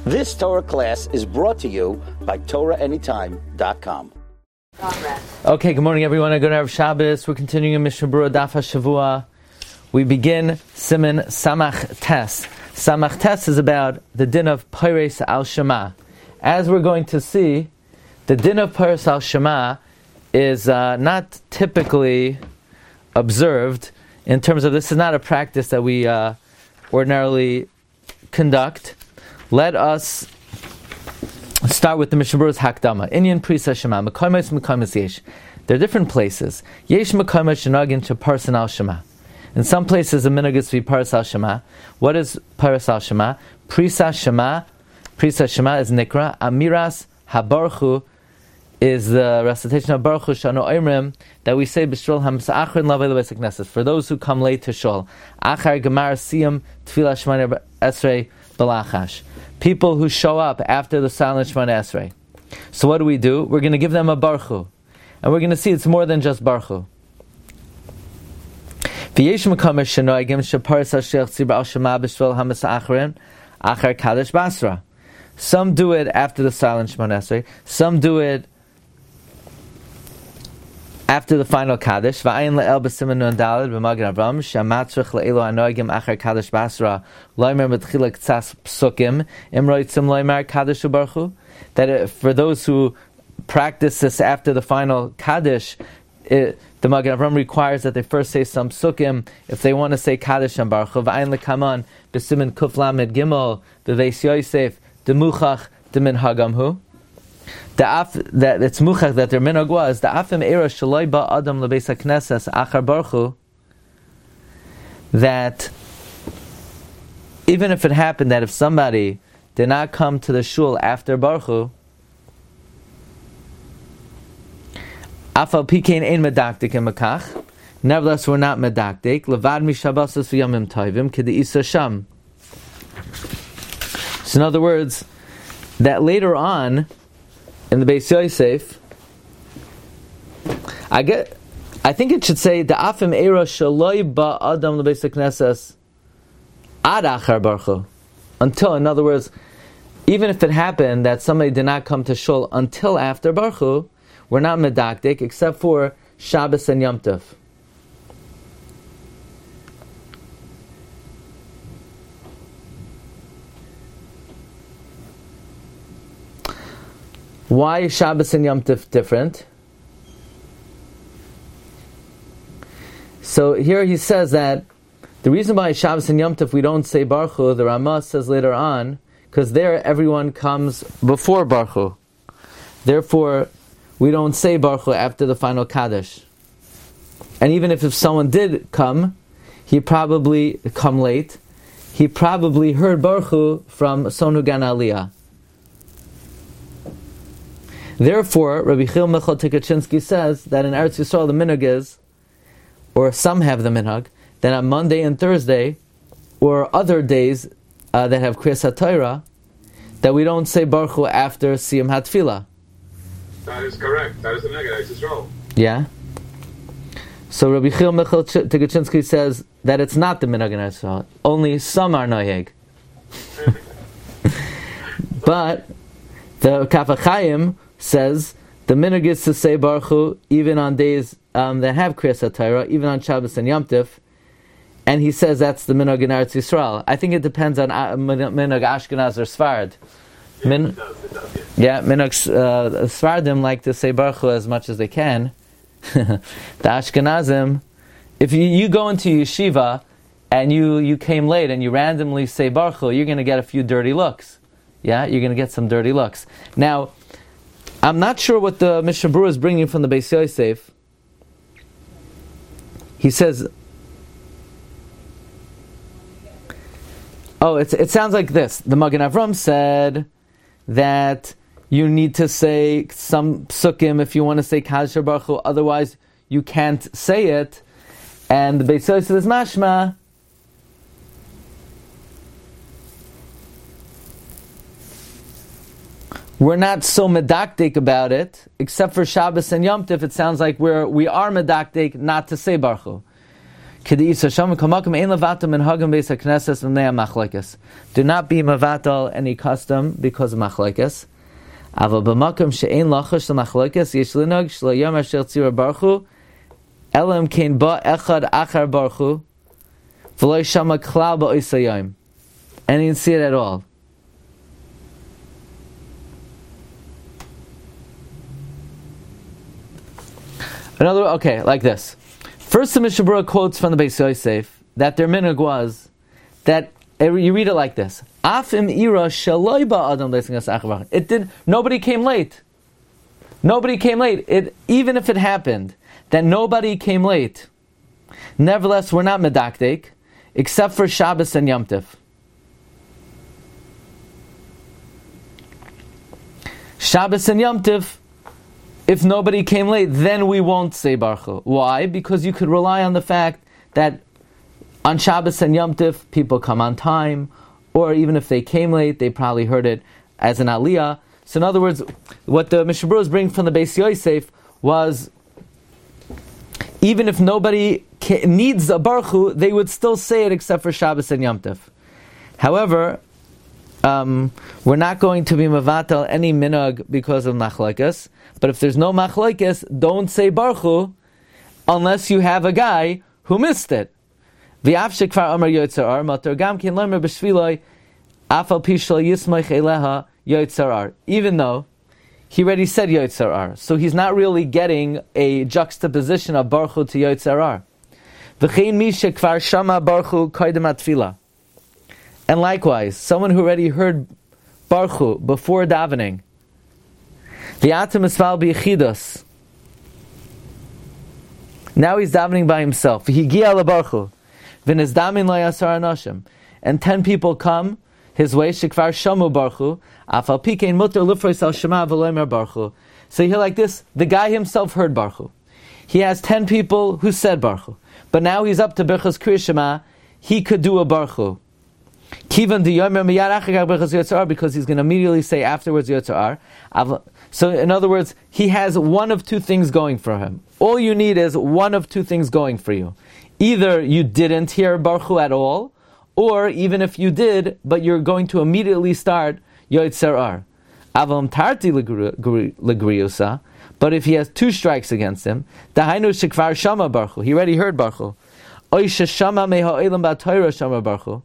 This Torah class is brought to you by TorahAnytime.com. Okay, good morning everyone. Good Erev Shabbos. We're continuing in Mishnah Berurah Daf HaShavua. We begin Siman Samach Tes. Samach Tes is about the din of Pores al Shema. As we're going to see, the din of Pores al Shema is not typically observed in terms of this is not a practice that we ordinarily conduct. Let us start with the Mishnah Berurah's Hakdama. Inyan Prisa Shema. Mekaymes Yesh. There are different places. Yesh Mekaymes Shenagin to Parsan al Shema. In some places, the minhag is to be Paras al Shema. What is Paras al Shema? Prisa Shema. Prisa Shema is Nikra. Amiras Habaruchu is the recitation of Baruch Hu Shanu Oimrim that we say B'Shul HaMsa'achrin Lavei L'Beis HaKnesses for those who come late to Shul. Achar Gemar Siyam Tfilah Shemana Esrei B'Lachash. People who show up after the silent Shemana Esrei. So what do? We're going to give them a Baruch Hu. And we're going to see it's more than just Baruch Hu. V'yesh Mekamesh Shenoigim Sheparis HaShech Tzibur Al Shema B'Shul HaMsa'achrin Achar Kadesh Basra. Some do it after the silent Shemana Esrei. Some do it after the final Kaddish. V'ayin le'el b'siman nun daled b'magen Avram shamatzrich le'elo anoigim achar Kaddish basra loimer b'tchila k'tzas psukim imroitzim loimer Kaddish u'baruchu. That for those who practice this after the final Kaddish, the Magen Avram requires that they first say some psukim if they want to say Kaddish and Baruchu. V'ayin le'kaman b'siman kuf lamed gimel b'veis Yosef demuchach demin hagamhu. That it's muchach that their minhag was the afim era shaloi ba adam lebeis haknesses achar baruchu. That even if it happened that if somebody did not come to the shul after baruchu, afal pikein ein medaktik in makach. Nevertheless, we're not medaktik. Levad mishabasas v'yamim toivim k'di isa sham. So in other words, that later on in the Beis Yosef, I think it should say the afim era shaloi ba adam lebeis haknesses ad achar baruchu. Until, in other words, even if it happened that somebody did not come to shul until after baruchu, we're not medaktik except for Shabbos and Yom Tov. Why is Shabbos and Yom Tov different? So here he says that the reason why Shabbos and Yom Tov we don't say Baruch Hu, the Ramah says later on, because there everyone comes before Baruch Hu. Therefore, we don't say Baruch Hu after the final Kaddish. And even if someone did come, he probably come late, he probably heard Baruch Hu from Sonu Gan Aliyah. Therefore, Rabbi Chil Michal Tikachinsky says that in Eretz Yisrael the minhag is, or some have the minhag, that on Monday and Thursday, or other days that have Kriyas HaTorah, that we don't say Baruch Hu after Siyam HaTfilah. That is correct. That is the minhag Eretz Yisrael. Yeah. So Rabbi Chil Michal Tikachinsky says that it's not the minhag in Eretz Yisrael. Only some are noyeg. But the Kaf HaChaim says the minhag is to say Baruch Hu even on days that have Kriyas HaTorah, even on Shabbos and Yom Tov, and he says that's the minhag in Eretz Yisrael. I think it depends on minhag Ashkenaz or Sfarad. It does, yeah. Minhag Sfaradim like to say Baruch Hu as much as they can. The Ashkenazim, if you go into yeshiva and you came late and you randomly say Baruch Hu, you're going to get a few dirty looks. Yeah, you're going to get some dirty looks. Now, I'm not sure what the Mishnah Berurah is bringing from the Beis Yosef. He says, it sounds like this. The Magen Avram said that you need to say some psukim if you want to say Kaddish Baruch Hu, otherwise you can't say it. And the Beis Yosef says mashma. We're not so medaktik about it, except for Shabbos and Yom Tov. It sounds like we are medaktik not to say Baruch Hu. Do not be mavatal any custom because of machlokes. Aval b'makom she'ein lachash l'machlokes yesh linog shlo yom asher tzira baruchu elam kein ba echad achar baruchu v'lo shama klal ba'oisayim. And you didn't see it at all. Okay, like this. First, the Mishnah Berurah quotes from the Beis Yosef that their minhag was that you read it like this: Afim ira shaloi ba adam leisingas achar. It did. Nobody came late. Nobody came late. Even if it happened that nobody came late, nevertheless we're not medakdek, except for Shabbos and Yom Tov. Shabbos and Yom Tov. If nobody came late, then we won't say Baruch Hu. Why? Because you could rely on the fact that on Shabbos and Yom Tov, people come on time, or even if they came late, they probably heard it as an aliyah. So in other words, what the Mishnah Berurah is bringing from the Beis Yosef was, even if nobody needs a Baruch Hu, they would still say it except for Shabbos and Yom Tov. However, we're not going to be mavatal any minhag because of machlokes. But if there's no machlokes, don't say Baruch Hu unless you have a guy who missed it. V'af shekvar amar yotzer matar gam ken lomer b'shviloi afal pishal yismoich eleha yotzer. Even though he already said yotzer, so he's not really getting a juxtaposition of Baruch Hu to yotzer. V'chein mi shekvar shama Baruch Hu koydem atfila. And likewise, someone who already heard Baruch Hu before davening, v'atem esval b'yichidos. Now he's davening by himself. V'higia leBaruch Hu, v'nizdamin lo'yasar anashim. And 10 people come his way. Shekvar shamu Baruch Hu, afal pikein muter lifros al shema v'loimer Baruch Hu. So here like this, the guy himself heard Baruch Hu. He has 10 people who said Baruch Hu, but now he's up to Birchas Kriya Shema. He could do a Baruch Hu. Kivan di yomer miyad achar Birchas Yotzar, because he's going to immediately say afterwards Yotzar. So in other words, he has one of two things going for him. All you need is one of two things going for you. Either you didn't hear Baruch Hu at all, or even if you did, but you're going to immediately start Yotzar. Avam tarti legriyusa. But if he has 2 strikes against him, dahainu shekvar shama Baruch Hu, he already heard Baruch Hu. Oy shama meha olam ba'Torah shama Baruch Hu.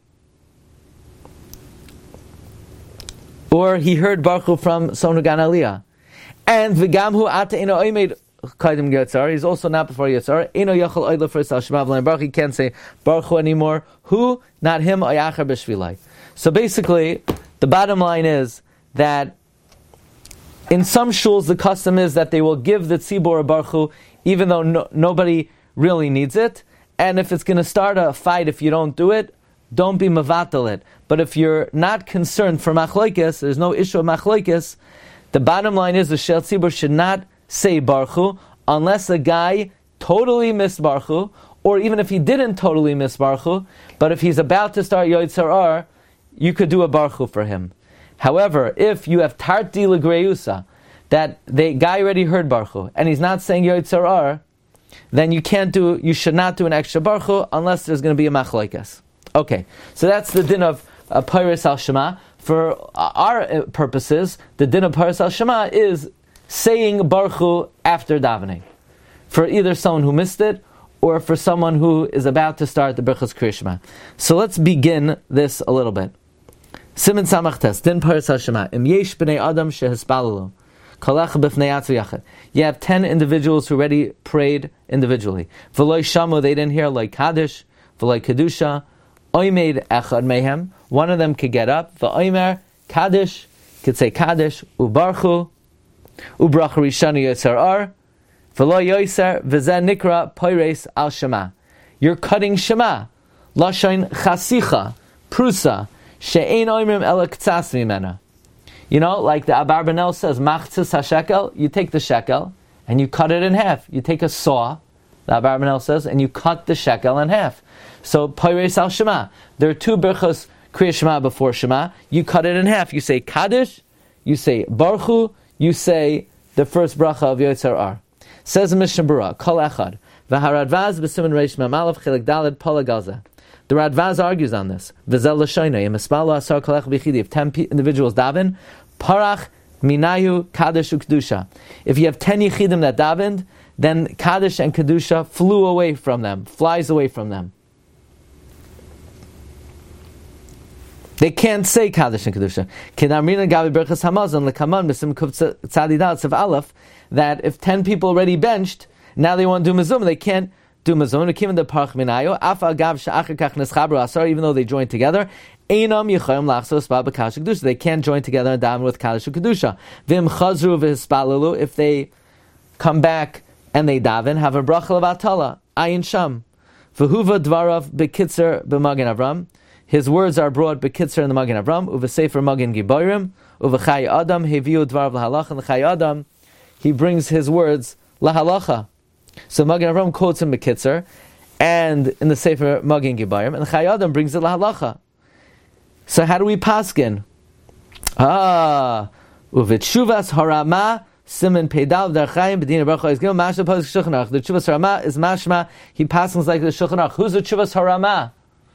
Or he heard Baruch Hu from someone who got aliyah. And v'gamhu ata ino oimed kaidim yotzar. He's also not before yotzar. Ino yachol oila for sal shema v'lein Baruch. He can't say Baruch Hu anymore. Who? Not him. Oyachar b'shvilai. So basically, the bottom line is that in some shuls the custom is that they will give the tzibur a Baruch Hu even though nobody really needs it. And if it's going to start a fight if you don't do it, don't be mavatal it. But if you're not concerned for machlokes, there's no issue of machlokes, the bottom line is the shel tzibur should not say Baruch Hu unless a guy totally missed Baruch Hu, or even if he didn't totally miss Baruch Hu, but if he's about to start Yotzar, you could do a Baruch Hu for him. However, if you have tarti legreusa, that the guy already heard Baruch Hu, and he's not saying Yotzar, then you should not do an extra Baruch Hu unless there's going to be a machlokes. Okay, so that's the din of Peiros al Shema. For our purposes, the din of Peiros al Shema is saying Baruch Hu after davening, for either someone who missed it or for someone who is about to start the Birchas Kriya Shema. So let's begin this a little bit. Siman Samach Tes, din Peiros al Shema. Im yesh b'nei adam shehispalalu. You have 10 individuals who already prayed individually. V'loi shamu, they didn't hear like Kaddish, v'loi Kedusha. Oymed echad mehem, one of them could get up. V'oymer Kaddish, could say Kaddish. Ubarchu, ubracha rishani yotzar v'lo yoser v'zen nikra poires al shema. You're cutting shema. Lashon chasicha, prusa, she'ein oymrim ela k'tzas mimena. You know, like the Abarbanel says, machtzis hashekel, you take the shekel and you cut it in half. You take a saw, the Abarbanel says, and you cut the shekel in half. So, Poires al Shema. There are 2 Birchos Kriya Shema before Shema. You cut it in half. You say Kaddish, you say Baruch Hu, you say the first bracha of Yotzar. Says the Mishnah Berurah, Kol Echad, V'haradvaz b'siman reish mamalav chilik daled polagaza. The Radvaz argues on this. V'zel l'shoynei imispalo asar kolech b'chidi. If 10 individuals daven, parach minayu kaddish u'kedusha. If you have 10 yichidim that davened, then kaddish and kedusha flies away from them. They can't say kaddish and kedusha. Kinamrina gabi berchas hamazon lekaman b'sim kuf tzadidal tzav aleph, that if 10 people already benched, now they want to do mezuzah, they can't do mezuzah. Even the parach minayo afa gav she'achar kach neschabru asar, even though they join together, einam yichayim lachsos ba b'kadosh kedusha. They can't join together and daven with kaddish and kedusha. V'im chazru v'hispalalu, if they come back and they daven, have a bracha levatala ayin sham. V'huva dvarav bekitzer b'magen Avram. His words are brought bekitzer in the Magen Avram, uvesefer Magen Giborim, uvechai Adam heviu dvarav lahalacha. And the Chai Adam, he brings his words lahalacha. So Magen Avram quotes him bekitzer, and in the Sefer Magen Giborim, and the Chai Adam brings it lahalacha. So how do we paskin? Uvitshuvas harama siman pedav darchaim b'dina bracha is gil mashma pos Shulchan Aruch. The Tshuvas harama is mashma. He paskins like the Shulchan Aruch. Who's the Tshuvas harama?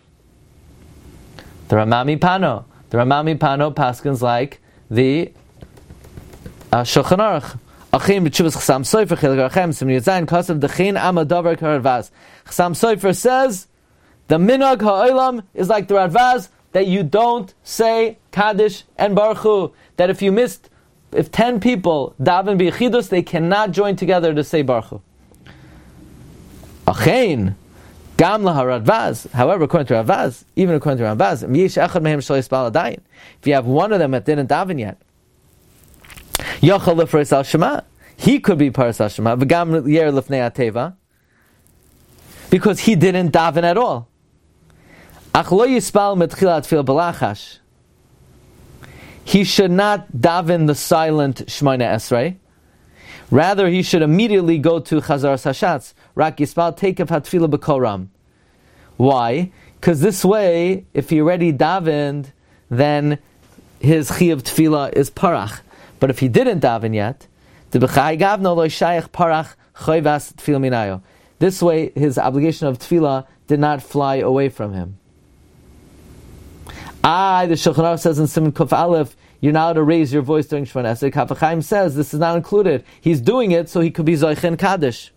The Ramami Pano. The Ramami Pano paskins like the Shulchan Aruch. Achim b'tshuvas Chasam Sofer chilik arachem siman yitzayin kasav dechin amadavar karadvaz. Chasam Sofer says the minhag ha'olam is like the Radvaz, that you don't say Kaddish and Baruch Hu. That if 10 people daven b'yechidus, they cannot join together to say Baruch Hu. Achein gam laharadvaz. However, according to Radvaz, even according to Radvaz, if you have one of them that didn't daven yet, yachal l'freis al shema, he could be paras al shema, v'gam yer l'fnei ateva, because he didn't daven at all. Ach lo yispal metchilat fil balachash. He should not daven the silent Shemona Esrei. Rather, he should immediately go to Chazar Sashatz. Rak yispal tekev hatfila b'koram. Why? Because this way, if he already davened, then his chiyuv tefillah is parach. But if he didn't daven yet, the b'chai gavno lo shayach parach choyvas tefillah minayo. This way, his obligation of tefillah did not fly away from him. The Shulchan Aruch says in Siman Kuf Aleph, you're not allowed to raise your voice during Shemona Esrei. Kaf HaChaim says this is not included. He's doing it so he could be Zoichen Kaddish.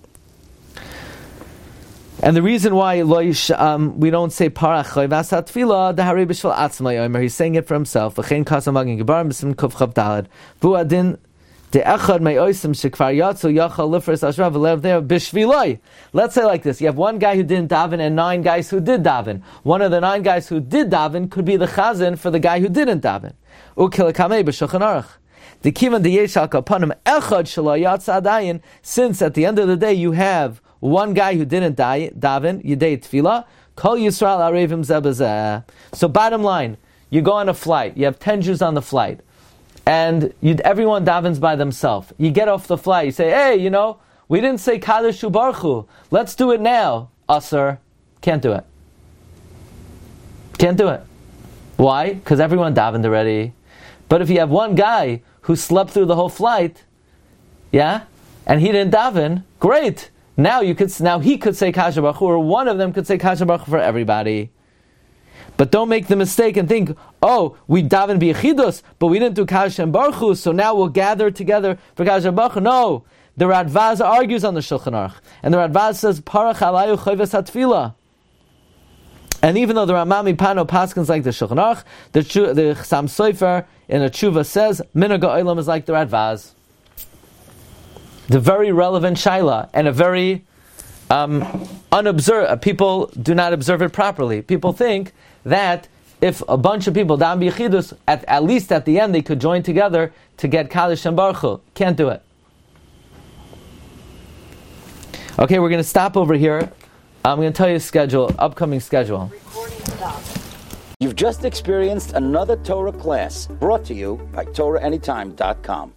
And the reason why we don't say Parach Choyvas HaTfilah, the Harei B'Shval Atzma Yomer, he's saying it for himself. V'chein Kasam Magen Giborim B'Siman Kuf Chav Daled. V'u Adin De'echad Me'osim Shekvar Yatzu Yachal Lifres Ashra V'lev There B'Shviloi. Let's say like this: you have one guy who didn't daven and 9 guys who did daven. One of the 9 guys who did daven could be the chazan for the guy who didn't daven. U'kilakamei B'Shulchan Aruch. The kivan deyesh al kapanim echad shelo yatsa adayin. Since at the end of the day you have one guy who didn't daven yidei tefillah, kol Yisrael arevim zeh b'zeh. So bottom line, you go on a flight. You have 10 Jews on the flight. And everyone davens by themselves. You get off the flight, you say, hey, we didn't say Kaddish Baruch Hu. Let's do it now. Asr. Can't do it. Can't do it. Why? Because everyone davened already. But if you have one guy who slept through the whole flight, and he didn't daven, great. Now he could say Kaddish Baruch Hu, or one of them could say Kaddish Baruch Hu for everybody. But don't make the mistake and think, we daven b'yechidus, but we didn't do Kaddish and Baruch Hu, so now we'll gather together for Kaddish and Baruch Hu. No, the Radvaz argues on the Shulchan Aruch, and the Radvaz says, Parach alayu choyves hatfilah. And even though the Ramami Pano paskins like the Shulchan Aruch, the Chasam Sofer in a tshuva says, Minhag ha'olam is like the Radvaz. The very relevant shaila, and a very unobserved. People do not observe it properly. People think that if a bunch of people daven b'yechidus, at least at the end they could join together to get Kaddish and Baruch Hu. Can't do it. Okay, we're going to stop over here. I'm going to tell you upcoming schedule. You've just experienced another Torah class brought to you by TorahAnytime.com.